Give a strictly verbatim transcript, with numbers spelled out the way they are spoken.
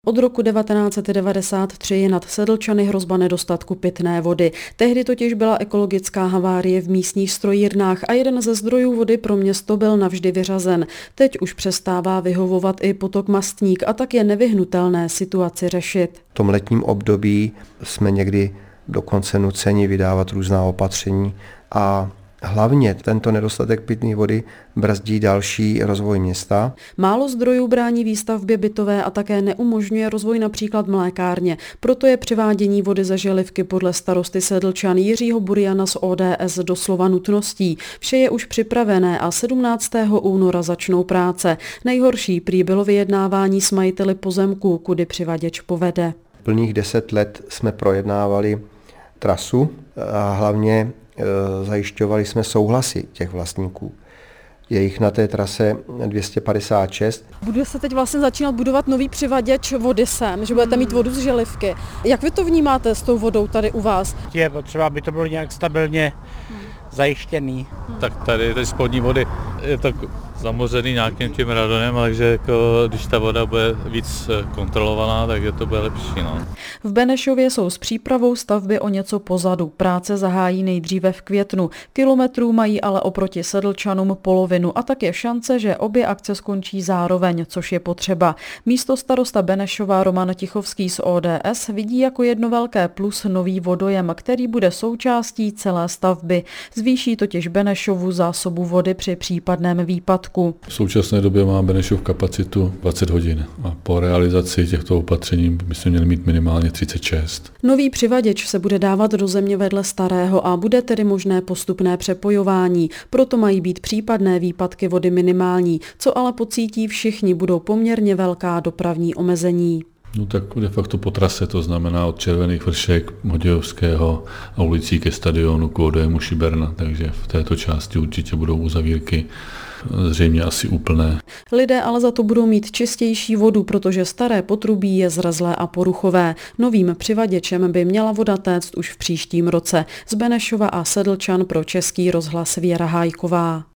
Od roku devatenáct set devadesát tři je nad Sedlčany hrozba nedostatku pitné vody. Tehdy totiž byla ekologická havárie v místních strojírnách a jeden ze zdrojů vody pro město byl navždy vyřazen. Teď už přestává vyhovovat i potok Mastník a tak je nevyhnutelné situaci řešit. V tom letním období jsme někdy dokonce nuceni vydávat různá opatření a hlavně tento nedostatek pitné vody brzdí další rozvoj města. Málo zdrojů brání výstavbě bytové a také neumožňuje rozvoj například mlékárně. Proto je přivádění vody ze Želivky podle starosty Sedlčan Jiřího Buriana z O D S doslova nutností. Vše je už připravené a sedmnáctého února začnou práce. Nejhorší prý bylo vyjednávání s majiteli pozemků, kudy přivaděč povede. Plných deset let jsme projednávali trasu a hlavně zajišťovali jsme souhlasy těch vlastníků. Je jich na té trase dvě stě padesát šest. Bude se teď vlastně začínat budovat nový přivaděč vody sem, že budete mít vodu z Želivky. Jak vy to vnímáte s tou vodou tady u vás? Je potřeba, aby to bylo nějak stabilně zajištěný. Tak tady ty spodní vody je to zamořený nějakým tím radonem, takže jako, když ta voda bude víc kontrolovaná, tak je to bude lepší. No. V Benešově jsou s přípravou stavby o něco pozadu. Práce zahájí nejdříve v květnu. Kilometrů mají ale oproti Sedlčanům polovinu a tak je šance, že obě akce skončí zároveň, což je potřeba. Místo starosta Benešova Roman Tichovský z O D S vidí jako jedno velké plus nový vodojem, který bude součástí celé stavby. Zvýší totiž Benešovu zásobu vody při případném výpadku. V současné době má Benešov kapacitu dvacet hodin a po realizaci těchto opatření bychom měli mít minimálně třicet šest. Nový přivaděč se bude dávat do země vedle starého a bude tedy možné postupné přepojování. Proto mají být případné výpadky vody minimální, co ale pocítí všichni, budou poměrně velká dopravní omezení. No tak de facto po trase, to znamená od Červených vršek, Hodějovského a ulicí ke stadionu, k vodojemu Šiberna, takže v této části určitě budou uzavírky zřejmě asi úplné. Lidé ale za to budou mít čistější vodu, protože staré potrubí je zrazlé a poruchové. Novým přivaděčem by měla voda téct už v příštím roce. Z Benešova a Sedlčan pro Český rozhlas Věra Hájková.